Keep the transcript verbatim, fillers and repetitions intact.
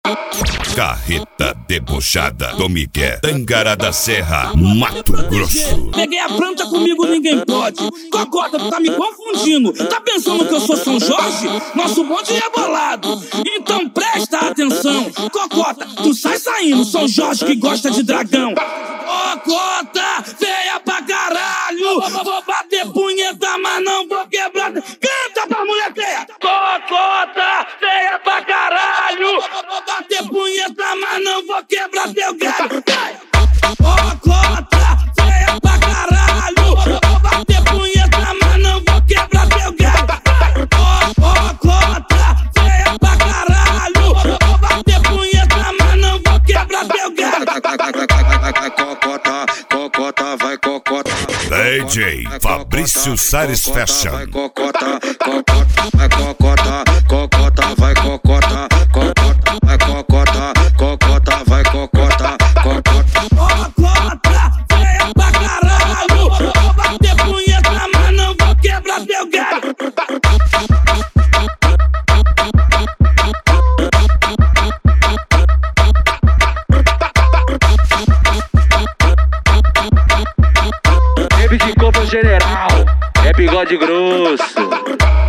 Carreta debochada do Miguel, Tangará da Serra, Mato Grosso. Peguei a planta, comigo ninguém pode. Cocota, tu tá me confundindo. Tá pensando que eu sou São Jorge? Nosso bonde é bolado. Então presta atenção. Cocota, tu sai saindo. São Jorge que gosta de dragão. Cocota, feia pra caralho. Vou bater punheta, mas não vou quebrar. Canta pra mulher feia. Cocota, feia pra caralho. Vou bater punheta, mas não vou quebrar teu galho. Cocota, feia pra caralho. Vou bater punheta, mas não vou quebrar teu galho. Cocota, feia pra caralho. Vou bater punheta, mas não vou quebrar teu galho. Cocota, cocota, vai cocota. D J Fabrício Sares Fashion. Vai cocota, cocota, vai cocota, cocota, vai cocota, cocota, vai cocota, cocota, vai cocota, cocota. Cocota, feia pra caralho. Vou bater punheta, mas não vou quebrar teu galho. De corpo general, é bigode grosso.